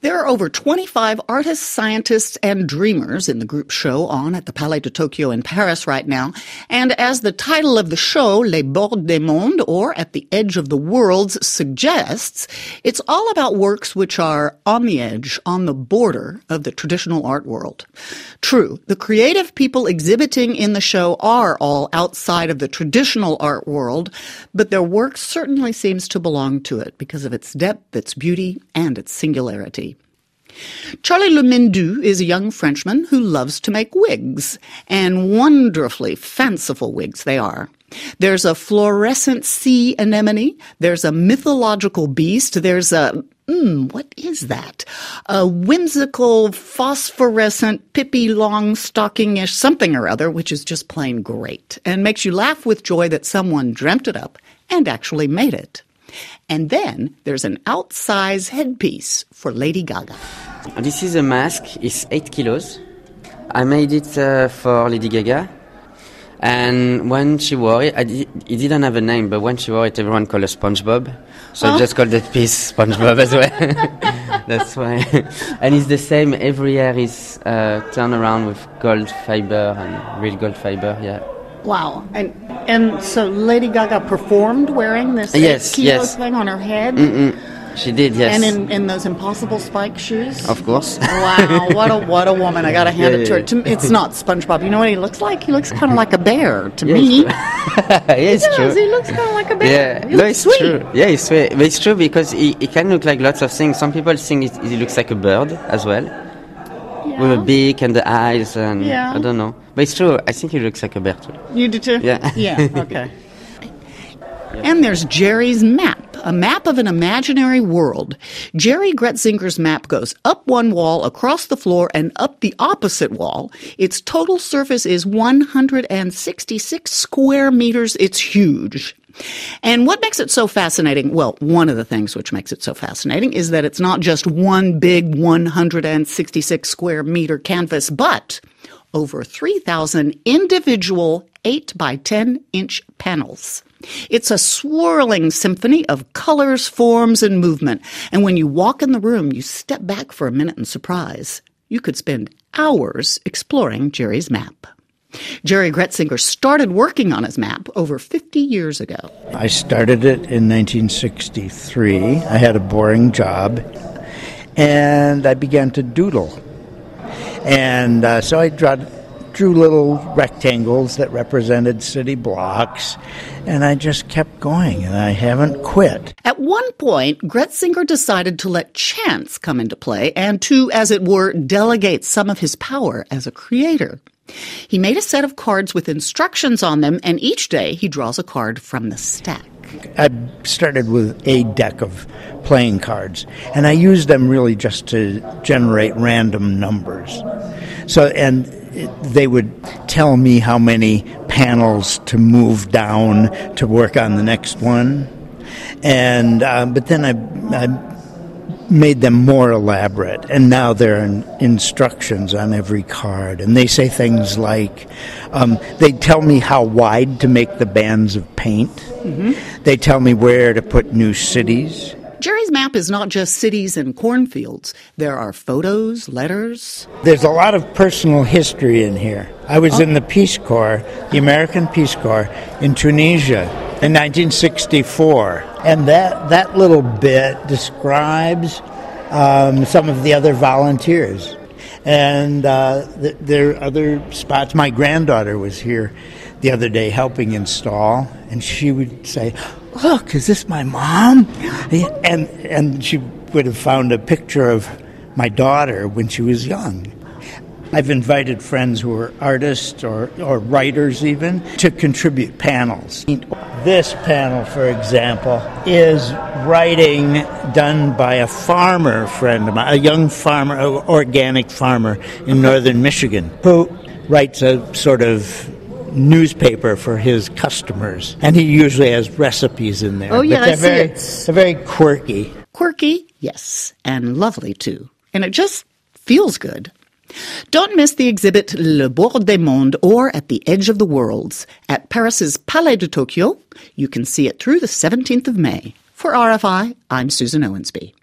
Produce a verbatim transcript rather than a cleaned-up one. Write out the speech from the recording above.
There are over twenty-five artists, scientists, and dreamers in the group show on at the Palais de Tokyo in Paris right now. And as the title of the show, Les Bords des Mondes, or At the Edge of the Worlds, suggests, it's all about works which are on the edge, on the border of the traditional art world. True, the creative people exhibiting in the show are all outside of the traditional art world, but their work certainly seems to belong to it because of its depth, its beauty, and its singularity. Charlie Le Mindu is a young Frenchman who loves to make wigs, and wonderfully fanciful wigs they are. There's a fluorescent sea anemone, there's a mythological beast, there's a, mm, what is that? A whimsical phosphorescent Pippi Longstocking-ish something or other, which is just plain great, and makes you laugh with joy that someone dreamt it up and actually made it. And then there's an outsize headpiece for Lady Gaga. This is a mask. It's eight kilos. I made it uh, for Lady Gaga. And when she wore it, I di- it didn't have a name, but when she wore it, everyone called her SpongeBob. So oh. I just called that piece SpongeBob as well. That's why. And it's the same. Every hair is uh, turned around with gold fiber and real gold fiber, yeah. Wow. And and so Lady Gaga performed wearing this yes, eight kilo yes. thing on her head? Mm-mm. She did, yes. And in, in those impossible spike shoes? Of course. Wow, what a what a woman. I got to hand yeah, it to her. yeah. To, it's not SpongeBob. You know what he looks like? He looks kind of like a bear to yes. me. It's he true. does. He looks kind of like a bear. Yeah, he no, looks it's sweet. true. Yeah, it's sweet. But it's true because he, he can look like lots of things. Some people think it, he looks like a bird as well. Yeah. With a beak and the eyes and yeah. I don't know. But it's true. I think he looks like a bear too. You do too? Yeah. Yeah, okay. And there's Jerry's map, a map of an imaginary world. Jerry Gretzinger's map goes up one wall, across the floor, and up the opposite wall. Its total surface is one hundred sixty-six square meters. It's huge. And what makes it so fascinating, well, one of the things which makes it so fascinating is that it's not just one big one hundred sixty-six square meter canvas, but over three thousand individual eight by ten inch panels. It's a swirling symphony of colors, forms, and movement. And when you walk in the room, you step back for a minute in surprise. You could spend hours exploring Jerry's map. Jerry Gretzinger started working on his map over fifty years ago. I started it in nineteen sixty-three. I had a boring job, and I began to doodle. And uh, so I drew, drew little rectangles that represented city blocks, and I just kept going, and I haven't quit. At one point, Gretzinger decided to let chance come into play and to, as it were, delegate some of his power as a creator. He made a set of cards with instructions on them, and each day he draws a card from the stack. I started with a deck of playing cards, and I used them really just to generate random numbers. So, and it, they would tell me how many panels to move down to work on the next one. And uh, but then I, I made them more elaborate, and now there are instructions on every card, and they say things like, um, they tell me how wide to make the bands of paint. Mm-hmm. They tell me where to put new cities. Jerry's map is not just cities and cornfields. There are photos, letters. There's a lot of personal history in here. I was oh. in the Peace Corps, the American Peace Corps, in Tunisia in nineteen sixty-four. And that, that little bit describes um, some of the other volunteers. And uh, th- there are other spots. My granddaughter was here the other day helping install, and she would say, "Look, is this my mom?" And and she would have found a picture of my daughter when she was young. I've invited friends who are artists or, or writers even to contribute panels. This panel, for example, is writing done by a farmer friend of mine, a young farmer, an organic farmer in northern Michigan, who writes a sort of newspaper for his customers, and he usually has recipes in there. Oh, yeah, but they're I see very, it. They're very quirky. Quirky, yes, and lovely, too. And it just feels good. Don't miss the exhibit Le Bords des Mondes, or At the Edge of the Worlds, at Paris's Palais de Tokyo. You can see it through the seventeenth of May. For R F I, I'm Susan Owensby.